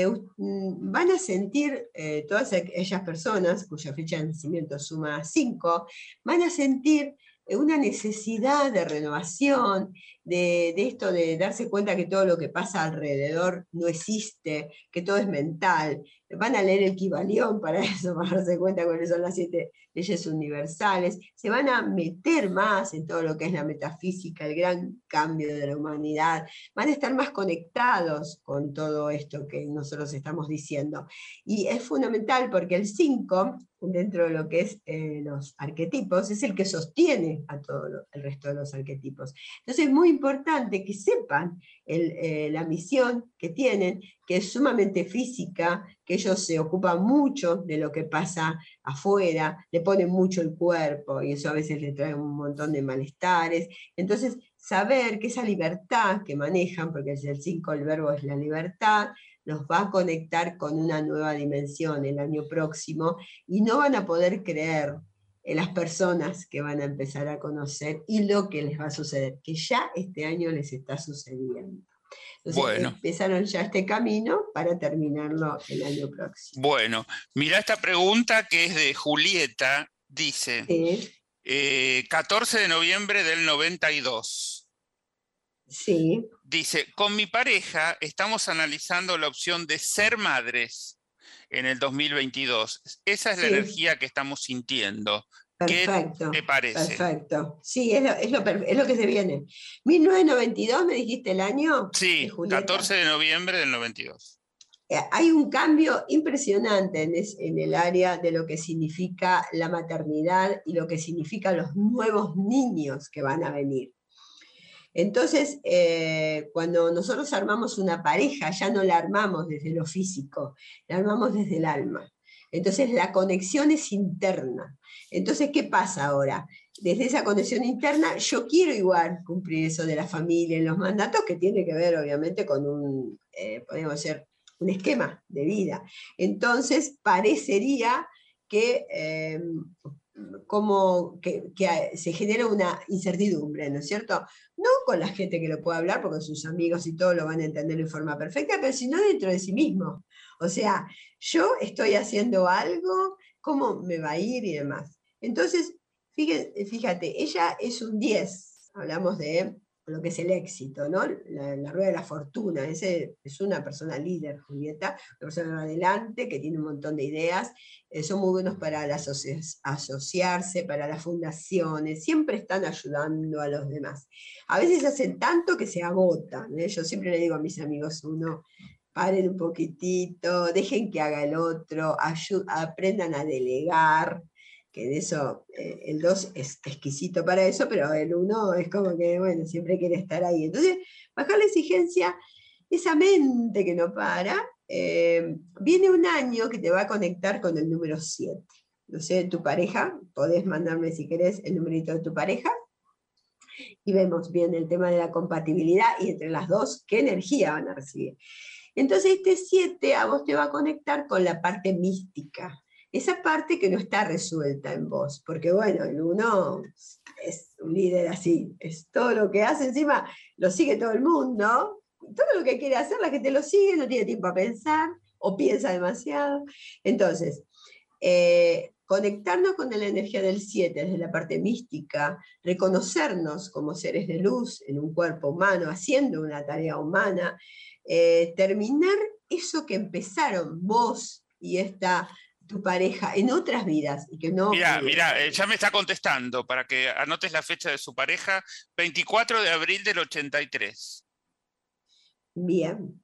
Van a sentir, todas aquellas personas cuya fecha de nacimiento suma 5, van a sentir una necesidad de renovación, de esto de darse cuenta que todo lo que pasa alrededor no existe, que todo es mental. Van a leer el Kybalión para eso, para darse cuenta cuáles son las 7 leyes universales. Se van a meter más en todo lo que es la metafísica, el gran cambio de la humanidad. Van a estar más conectados con todo esto que nosotros estamos diciendo. Y es fundamental porque el 5, dentro de lo que es los arquetipos, es el que sostiene a todo el resto de los arquetipos. Entonces es muy importante que sepan la misión que tienen, que es sumamente física, que ellos se ocupan mucho de lo que pasa afuera, le ponen mucho el cuerpo y eso a veces le trae un montón de malestares. Entonces, saber que esa libertad que manejan, porque es el 5, el verbo es la libertad, los va a conectar con una nueva dimensión el año próximo y no van a poder creer en las personas que van a empezar a conocer y lo que les va a suceder, que ya este año les está sucediendo. Entonces, bueno, empezaron ya este camino para terminarlo el año próximo. Bueno, mira esta pregunta que es de Julieta, dice, 14 de noviembre del 92. Sí. Dice, con mi pareja estamos analizando la opción de ser madres en el 2022. Esa es la energía que estamos sintiendo. Perfecto. ¿Qué te parece? Perfecto. Sí, es lo que se viene. 1992, ¿me dijiste el año? Sí, 14 de noviembre del 92. Hay un cambio impresionante en el área de lo que significa la maternidad y lo que significan los nuevos niños que van a venir. Entonces, cuando nosotros armamos una pareja, ya no la armamos desde lo físico, la armamos desde el alma. Entonces, la conexión es interna. Entonces, ¿qué pasa ahora? Desde esa conexión interna, yo quiero igual cumplir eso de la familia en los mandatos, que tiene que ver, obviamente, con podemos decir, un esquema de vida. Entonces, parecería que se genera una incertidumbre, ¿no es cierto? No con la gente que lo pueda hablar, porque sus amigos y todo lo van a entender en forma perfecta, pero sino dentro de sí mismo. O sea, yo estoy haciendo algo, ¿cómo me va a ir y demás? Entonces, fíjate, ella es un 10, hablamos de lo que es el éxito, ¿no? La rueda de la fortuna, es una persona líder, Julieta, una persona adelante, que tiene un montón de ideas, son muy buenos para asociarse, para las fundaciones, siempre están ayudando a los demás. A veces hacen tanto que se agotan, ¿eh? Yo siempre le digo a mis amigos, uno paren un poquitito, dejen que haga el otro, aprendan a delegar, que en eso el 2 es exquisito para eso, pero el 1 es como que, bueno, siempre quiere estar ahí. Entonces, bajar la exigencia, esa mente que no para, viene un año que te va a conectar con el número 7. No sé, tu pareja, podés mandarme si querés el numerito de tu pareja, y vemos bien el tema de la compatibilidad, y entre las dos, qué energía van a recibir. Entonces este 7 a vos te va a conectar con la parte mística, esa parte que no está resuelta en vos, porque bueno, el 1 es un líder así, es todo lo que hace, encima lo sigue todo el mundo, todo lo que quiere hacer, la gente lo sigue, no tiene tiempo a pensar, o piensa demasiado. Entonces, conectarnos con la energía del 7 desde la parte mística, reconocernos como seres de luz en un cuerpo humano, haciendo una tarea humana, terminar eso que empezaron vos y tu pareja en otras vidas. Y que no Mira, ya me está contestando para que anotes la fecha de su pareja, 24 de abril del 83. Bien.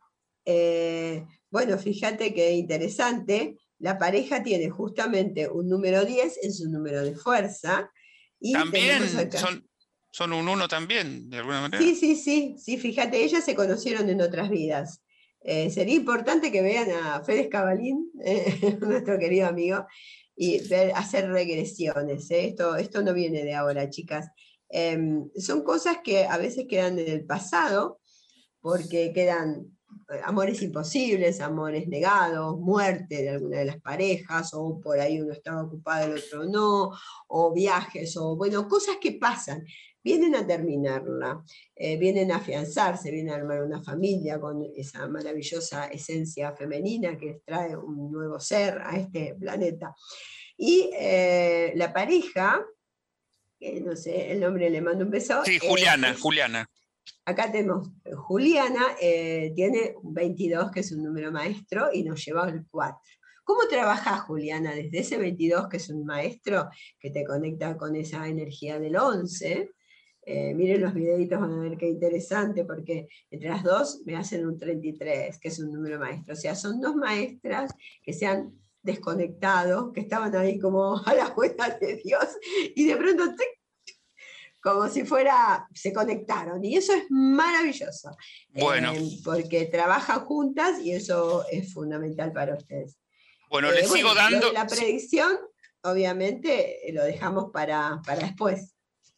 Bueno, fíjate qué interesante. La pareja tiene justamente un número 10 en su número de fuerza. Y también son un 1 también, de alguna manera. Sí, fíjate, ellas se conocieron en otras vidas. Sería importante que vean a Fede Escabalín, nuestro querido amigo, y hacer regresiones. Esto no viene de ahora, chicas. Son cosas que a veces quedan en el pasado, porque quedan amores imposibles, amores negados, muerte de alguna de las parejas, o por ahí uno estaba ocupado, el otro no, o viajes, o bueno, cosas que pasan. Vienen a terminarla, vienen a afianzarse, vienen a armar una familia con esa maravillosa esencia femenina que trae un nuevo ser a este planeta. Y la pareja, que no sé, el nombre le mando un beso. Sí, Juliana. Acá tenemos, Juliana tiene 22, que es un número maestro, y nos lleva al 4. ¿Cómo trabajás, Juliana, desde ese 22, que es un maestro, que te conecta con esa energía del 11? Miren los videitos, van a ver qué interesante, porque entre las dos me hacen un 33, que es un número maestro. O sea, son dos maestras que se han desconectado, que estaban ahí como a la buena de Dios, y de pronto como si se conectaron, y eso es maravilloso. Bueno. Porque trabajan juntas y eso es fundamental para ustedes. Bueno, les sigo dando... Lo de la predicción, obviamente, lo dejamos para después.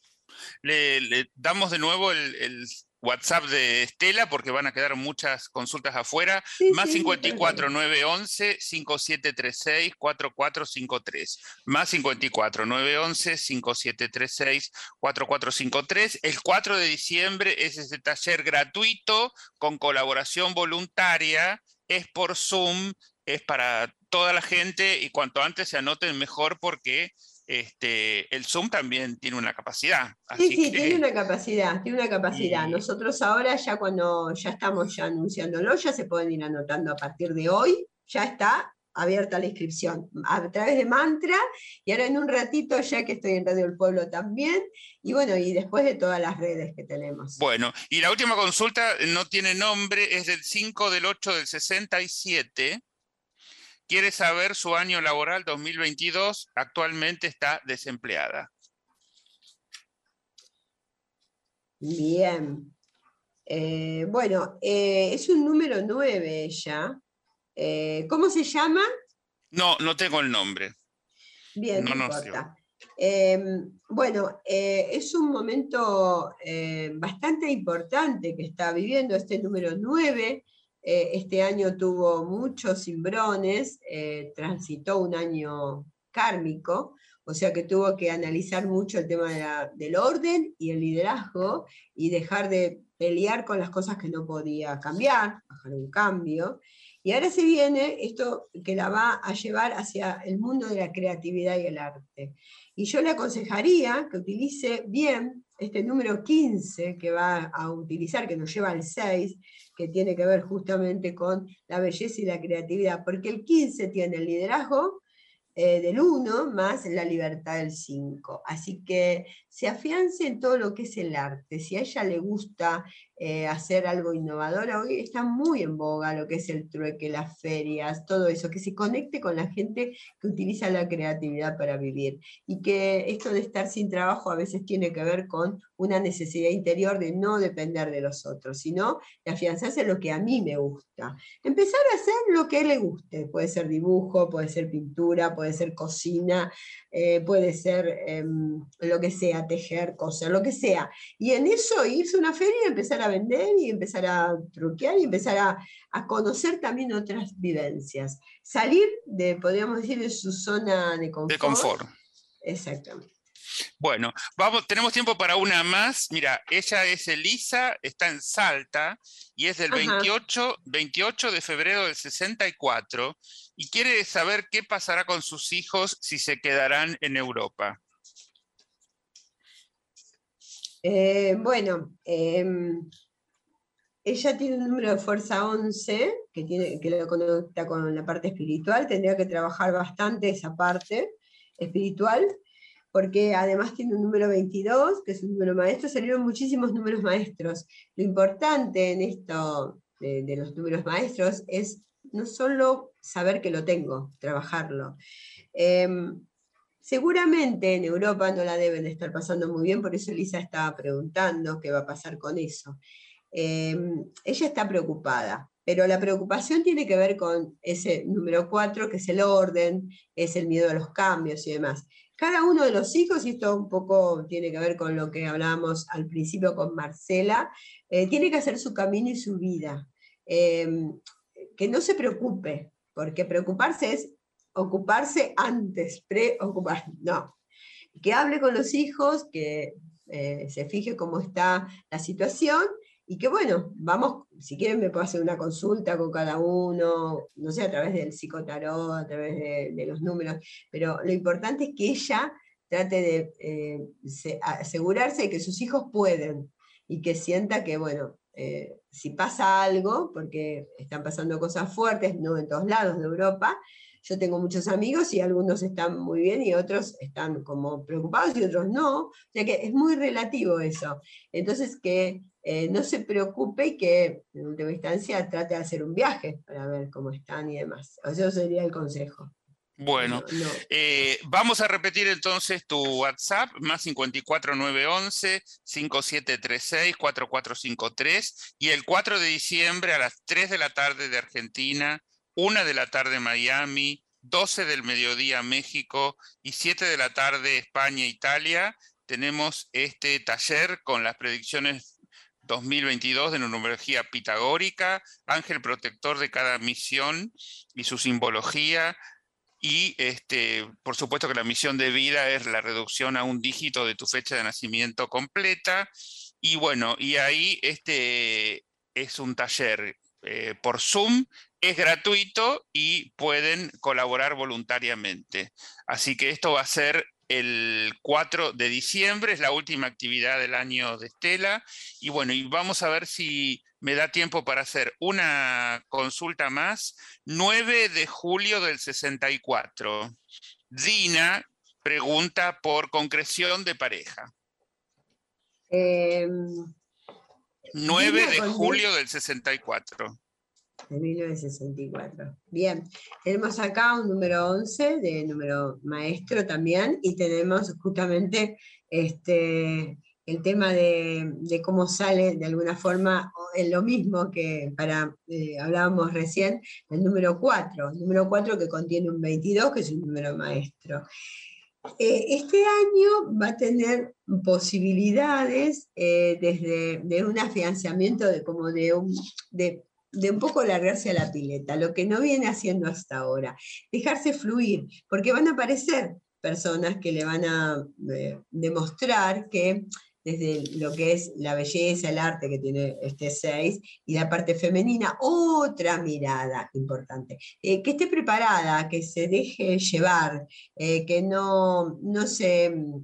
Le damos de nuevo el WhatsApp de Estela, porque van a quedar muchas consultas afuera. Sí, más sí, 54 911 5736 4453. Más 54 911 5736 4453. El 4 de diciembre es ese taller gratuito con colaboración voluntaria. Es por Zoom, es para toda la gente, y cuanto antes se anoten mejor, porque el Zoom también tiene una capacidad. Así sí, que... tiene una capacidad. Y... Nosotros ahora, ya cuando ya estamos ya anunciándolo, ya se pueden ir anotando a partir de hoy, ya está abierta la inscripción a través de Mantra, y ahora en un ratito, ya que estoy en Radio El Pueblo también, y bueno, y después de todas las redes que tenemos. Bueno, y la última consulta no tiene nombre, es del 5 del 8 del 67. Quiere saber su año laboral 2022, actualmente está desempleada. Bien. Bueno, es un número 9 ella. ¿Cómo se llama? No tengo el nombre. Bien, no importa. Bueno, es un momento bastante importante que está viviendo este número 9. Este año tuvo muchos cimbrones, transitó un año kármico, o sea que tuvo que analizar mucho el tema del orden y el liderazgo, y dejar de pelear con las cosas que no podía cambiar, bajar un cambio. Y ahora se viene esto que la va a llevar hacia el mundo de la creatividad y el arte. Y yo le aconsejaría que utilice bien este número 15 que va a utilizar, que nos lleva al 6, que tiene que ver justamente con la belleza y la creatividad, porque el 15 tiene el liderazgo, del 1 más la libertad del 5. Así que se afiance en todo lo que es el arte. Si a ella le gusta hacer algo innovador, hoy está muy en boga lo que es el trueque, las ferias, todo eso, que se conecte con la gente que utiliza la creatividad para vivir. Y que esto de estar sin trabajo a veces tiene que ver con una necesidad interior de no depender de los otros, sino de afianzarse en lo que a mí me gusta. Empezar a hacer lo que a él le guste. Puede ser dibujo, puede ser pintura, puede ser cocina, puede ser lo que sea, tejer, coser, lo que sea. Y en eso irse a una feria y empezar a vender y empezar a truquear y empezar a conocer también otras vivencias. Salir de, podríamos decir, de su zona de confort. De confort. Exactamente. Bueno, tenemos tiempo para una más. Mira, ella es Elisa, está en Salta y es del 28 de febrero del 64 y quiere saber qué pasará con sus hijos si se quedarán en Europa. Ella tiene un número de fuerza 11 que lo conecta con la parte espiritual. Tendría que trabajar bastante esa parte espiritual, porque además tiene un número 22, que es un número maestro. Salieron muchísimos números maestros. Lo importante en esto de los números maestros es no solo saber que lo tengo, trabajarlo. Seguramente en Europa no la deben de estar pasando muy bien, por eso Elisa estaba preguntando qué va a pasar con eso. Ella está preocupada, pero la preocupación tiene que ver con ese número 4, que es el orden, es el miedo a los cambios y demás. Cada uno de los hijos, y esto un poco tiene que ver con lo que hablábamos al principio con Marcela, tiene que hacer su camino y su vida. Que no se preocupe, porque preocuparse es ocuparse antes, preocupar, no. Que hable con los hijos, que se fije cómo está la situación, y que bueno, vamos, si quieren me puedo hacer una consulta con cada uno, no sé, a través del psicotarot, a través de los números, pero lo importante es que ella trate de asegurarse de que sus hijos pueden, y que sienta que, bueno, si pasa algo, porque están pasando cosas fuertes, no en todos lados de Europa. Yo tengo muchos amigos y algunos están muy bien y otros están como preocupados y otros no. O sea que es muy relativo eso. Entonces que no se preocupe y que en última instancia trate de hacer un viaje para ver cómo están y demás. O sea, eso sería el consejo. Bueno, vamos a repetir entonces tu WhatsApp, más 54911 5736 4453, y el 4 de diciembre a las 3 de la tarde de Argentina, 1 de la tarde Miami, 12 del mediodía México y 7 de la tarde España e Italia. Tenemos este taller con las predicciones 2022 de numerología pitagórica, ángel protector de cada misión y su simbología. Y por supuesto que la misión de vida es la reducción a un dígito de tu fecha de nacimiento completa. Y bueno, y ahí es un taller por Zoom, es gratuito y pueden colaborar voluntariamente. Así que esto va a ser el 4 de diciembre, es la última actividad del año de Estela. Y bueno, y vamos a ver si me da tiempo para hacer una consulta más. 9 de julio del 64. Dina pregunta por concreción de pareja. 9 de julio del 64. De 1964. Bien, tenemos acá un número 11, de número maestro también, y tenemos justamente el tema de cómo sale de alguna forma en lo mismo que hablábamos recién, el número 4 que contiene un 22, que es un número maestro. Este año va a tener posibilidades de un afianzamiento de un poco largarse a la pileta, lo que no viene haciendo hasta ahora, dejarse fluir, porque van a aparecer personas que le van a demostrar que desde lo que es la belleza, el arte que tiene este 6, y la parte femenina, otra mirada importante. Que esté preparada, que se deje llevar, que no se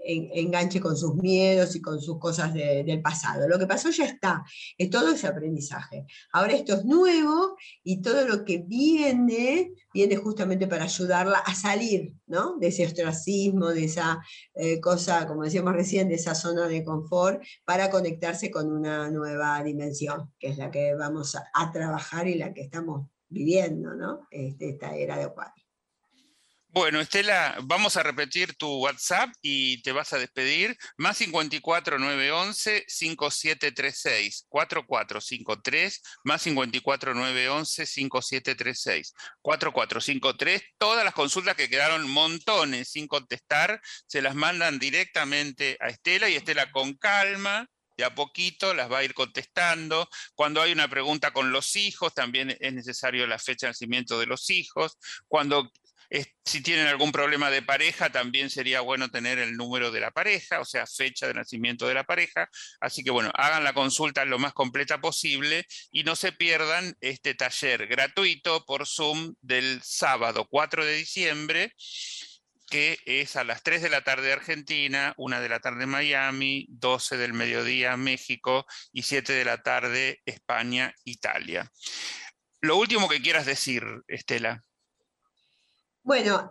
enganche con sus miedos y con sus cosas del pasado. Lo que pasó ya está, todo ese aprendizaje. Ahora esto es nuevo y todo lo que viene justamente para ayudarla a salir, ¿no? De ese ostracismo, de esa cosa, como decíamos recién, de esa zona de confort, para conectarse con una nueva dimensión, que es la que vamos a trabajar y la que estamos viviendo, ¿no? Esta era de Acuario. Bueno, Estela, vamos a repetir tu WhatsApp y te vas a despedir. Más 54 911 5736 4453, más 54 911 5736 4453. Todas las consultas que quedaron montones sin contestar, se las mandan directamente a Estela, y Estela con calma, de a poquito las va a ir contestando. Cuando hay una pregunta con los hijos, también es necesario la fecha de nacimiento de los hijos. Si tienen algún problema de pareja, también sería bueno tener el número de la pareja, o sea, fecha de nacimiento de la pareja. Así que bueno, hagan la consulta lo más completa posible y no se pierdan este taller gratuito por Zoom del sábado 4 de diciembre, que es a las 3 de la tarde Argentina, 1 de la tarde Miami, 12 del mediodía México y 7 de la tarde España, Italia. Lo último que quieras decir, Estela. Bueno,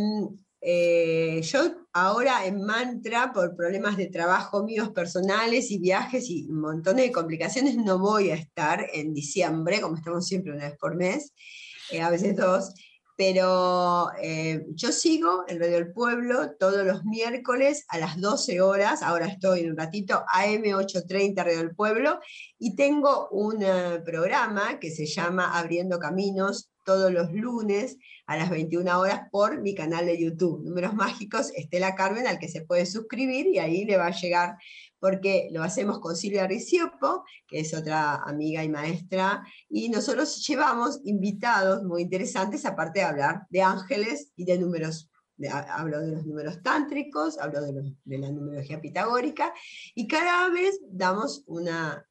yo ahora en Mantra, por problemas de trabajo míos personales y viajes y un montón de complicaciones, no voy a estar en diciembre, como estamos siempre una vez por mes, a veces dos, pero yo sigo en Radio El Pueblo todos los miércoles a las 12 horas, ahora estoy en un ratito, AM830 Radio El Pueblo, y tengo un programa que se llama Abriendo Caminos, todos los lunes a las 21 horas por mi canal de YouTube, Números Mágicos, Estela Carmen, al que se puede suscribir y ahí le va a llegar, porque lo hacemos con Silvia Riciopo, que es otra amiga y maestra, y nosotros llevamos invitados muy interesantes, aparte de hablar de ángeles y de números. Hablo de los números tántricos, hablo de la numerología pitagórica, y cada vez damos una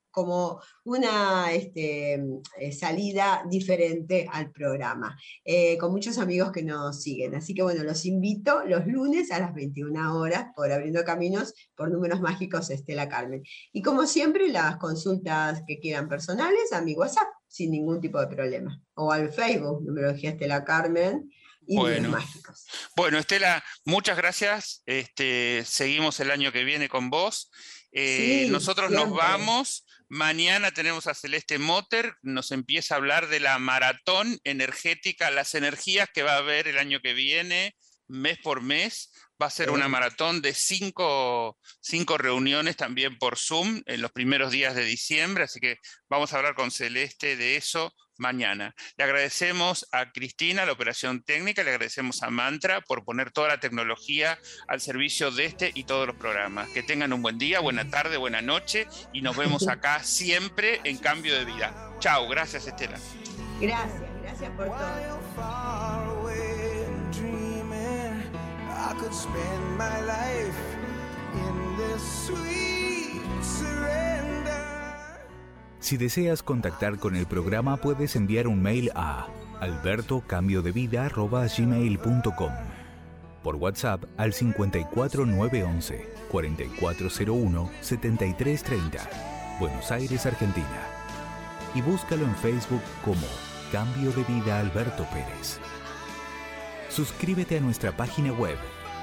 salida diferente al programa, con muchos amigos que nos siguen. Así que bueno, los invito los lunes a las 21 horas por Abriendo Caminos, por Números Mágicos Estela Carmen. Y como siempre, las consultas que quieran personales a mi WhatsApp, sin ningún tipo de problema. O al Facebook, Numerología Estela Carmen. Y Números Mágicos. Bueno, Estela, muchas gracias. Seguimos el año que viene con vos. Sí, nosotros siempre. Nos vamos. Mañana tenemos a Celeste Motter, nos empieza a hablar de la maratón energética, las energías que va a haber el año que viene, mes por mes. Va a ser una maratón de 5 reuniones también por Zoom en los primeros días de diciembre, así que vamos a hablar con Celeste de eso mañana. Le agradecemos a Cristina, la operación técnica, le agradecemos a Mantra por poner toda la tecnología al servicio de este y todos los programas. Que tengan un buen día, buena tarde, buena noche y nos vemos acá siempre en Cambio de Vida. Chao, gracias Estela. Gracias por todo. I could spend my life in this sweet surrender. Si deseas contactar con el programa, puedes enviar un mail a albertocambiodevida@gmail.com, por WhatsApp al 54 911 4401 7330, Buenos Aires, Argentina, y búscalo en Facebook como Cambio de Vida Alberto Pérez. Suscríbete a nuestra página web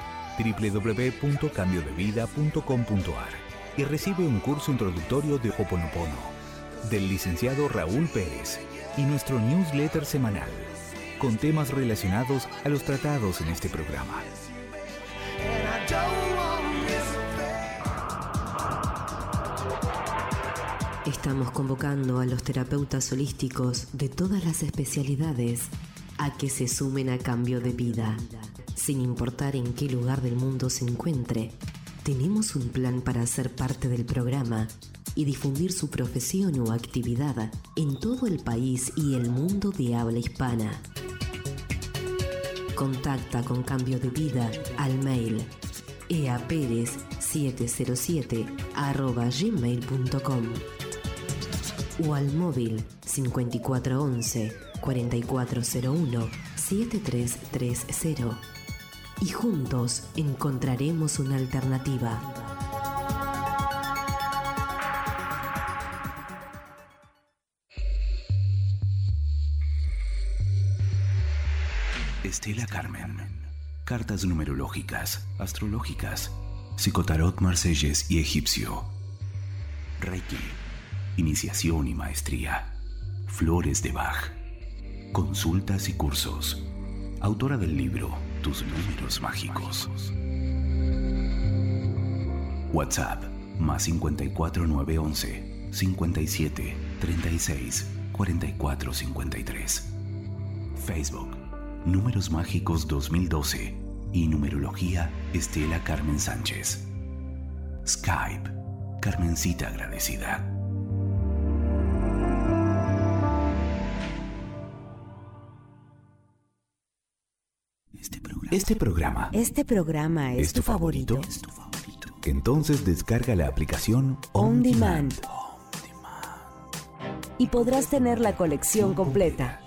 www.cambiodevida.com.ar y recibe un curso introductorio de Ho'oponopono del licenciado Raúl Pérez y nuestro newsletter semanal con temas relacionados a los tratados en este programa. Estamos convocando a los terapeutas holísticos de todas las especialidades a que se sumen a Cambio de Vida. Sin importar en qué lugar del mundo se encuentre, tenemos un plan para ser parte del programa y difundir su profesión o actividad en todo el país y el mundo de habla hispana. Contacta con Cambio de Vida al mail eaperez707@gmail.com o al móvil 5411 4401 7330. y juntos encontraremos una alternativa. Estela Carmen. Cartas numerológicas, astrológicas, psicotarot marsellés y egipcio. Reiki, iniciación y maestría. Flores de Bach. Consultas y cursos. Autora del libro Tus números mágicos. WhatsApp +54 911 57 36 44 53. Facebook Números Mágicos 2012 y Numerología Estela Carmen Sánchez. Skype Carmencita Agradecida. Este programa es tu favorito. Entonces descarga la aplicación On Demand. Y podrás tener la colección completa.